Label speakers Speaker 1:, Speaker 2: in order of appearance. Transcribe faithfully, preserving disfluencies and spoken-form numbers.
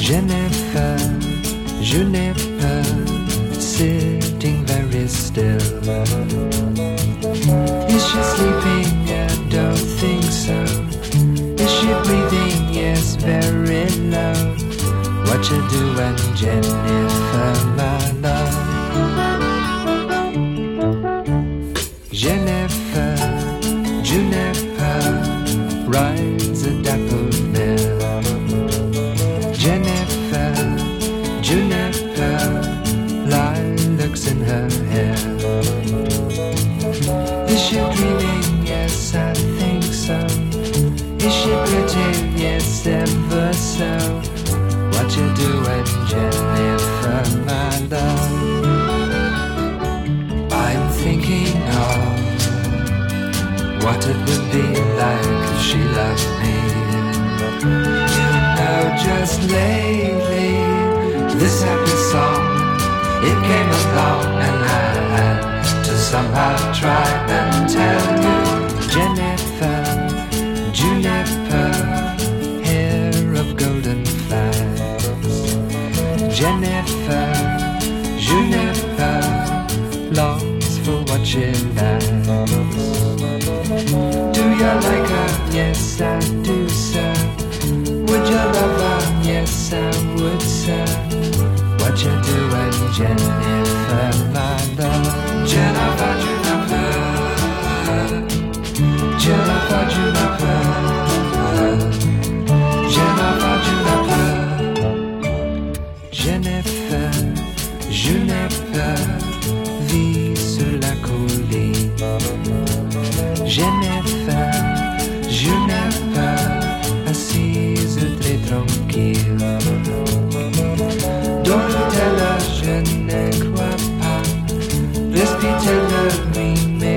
Speaker 1: Jennifer, Juniper, sitting very still. Is she sleeping? I don't think so. Is she breathing? Yes, very low. What you doing, Jennifer, my love? Jennifer, Juniper, rides a daffodil. Jennifer, Juniper, lilacs in her hair. Is she dreaming? Yes, I think so. Is she pretty? Yes, ever so. What you doing, Jennifer, my love? I'm thinking of what it would be like if she loved me. You know, just lately, this happy song, it came along, and I had to somehow try and tell you. Jennifer, Juniper, hair of golden flags. Jennifer, Juniper, longs for what she lacks. Do you like her? Yes, I do, sir. Would you love her? Yes, I would, sir. What you doing, Jennifer, my love? Jennifer, Juniper, Jennifer, Juniper, Jennifer, Juniper, Jennifer, Juniper, vit sur la colline. Jennifer, Juniper, assise très tranquille. Don't tell her je ne crois pas. Respire-le, oui, mais